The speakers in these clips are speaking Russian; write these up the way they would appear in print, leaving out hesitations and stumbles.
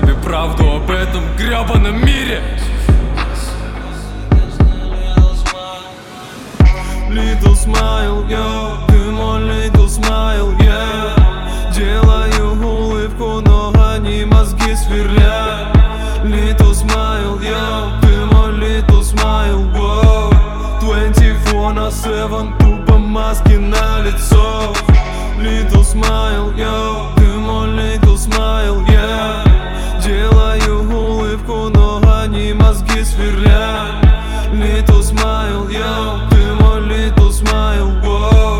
тебе правду об этом гребаном мире. Little smile, yo, ты мой little smile, yeah. Делаю улыбку, но они мозги сверлят. Little smile, yo, ты мой little smile, wow. 24/7, тупо маски на лицо. Little smile, yo, ты мой little smile, yeah. Делаю улыбку, но они мозги сверлят. Little smile, yo, ты мой little smile, wow.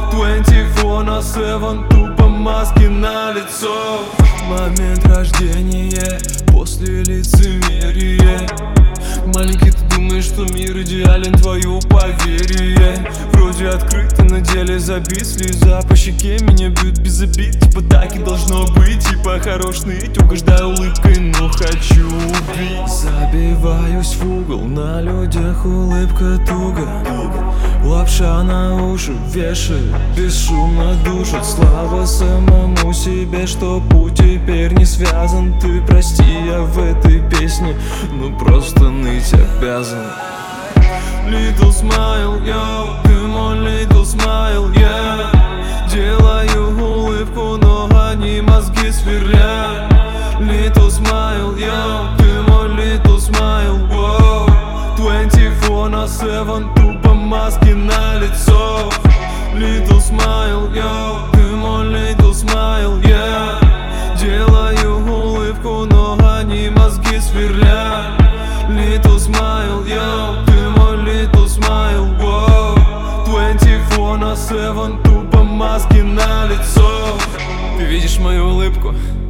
24/7, тупо маски на лицо. Момент рождения, после лицемерия. Маленький, ты думаешь, что мир идеален, твое поверие. Вроде открыто, на деле забит. Слеза по щеке, меня бьют без обид. Типа так и должно быть, типа хорош ныть. Угождаю улыбкой, но хочу убить. Забиваюсь в угол, на людях улыбка туго. Лапша на уши вешает, бесшумно душит. Слава самому себе, что путь теперь не связан. Ты прости, я в этой песне, ну просто ныть обязан. Little smile, yo, ты мой little smile, yeah. Делаю улыбку, но они мозги сверлят. Little smile, yo, ты мой little smile, wow. 24/7, тупо маски на лицо. Little smile, yo, ты мой little smile, yeah. Делаю улыбку, но они мозги сверлят. Little smile, yo, ты мой little smile, wow. 24/7, тупо маски на лицо. Ты видишь мою улыбку?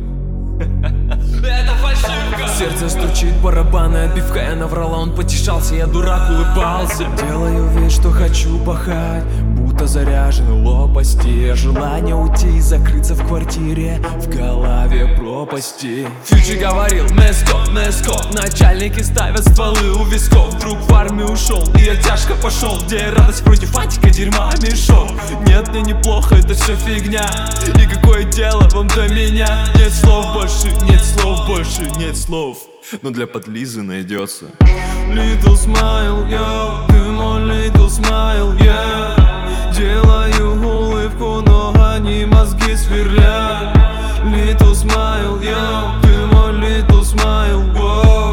Это фальшивка. Сердце стучит, барабаны отбивка. Я наврала, он потешался, я дурак, улыбался. Делаю вид, что хочу пахать, будто заряжены лопасти. Желание уйти и закрыться в квартире, в голове пропасти. Фьючи говорил, Неско, Неско. Начальники ставят стволы у висков. Друг в армию ушел, и я тяжко пошел. Где радость против фантика, дерьма, мешок. Нет, мне неплохо, это все фигня. И какое дело вам до меня? Нет слов больше, нет слов больше, нет слов, но для подлизы найдется. Little smile, yo, ты мой little smile, yeah. Делаю улыбку, но они мозги сверлят. Little smile, yo, ты мой little smile, wow.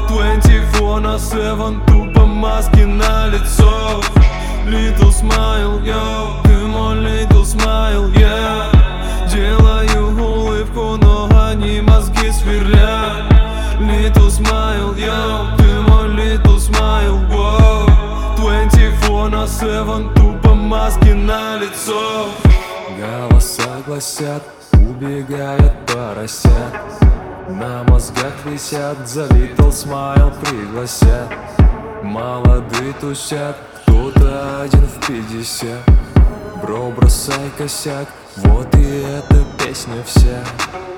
24/7, тупо маски на лицо. Little smile, yo, ты мой little smile, yeah. Делаю улыбку, но они мозги сверлят. Little smile, yo, ты мой little smile, wow. 24/7, тупо маски на лицо. Голоса гласят, убегают поросят. На мозгах висят, за little smile пригласят. Молодые тусят, кто-то один в 50. Бро, бросай косяк, вот и эта песня вся.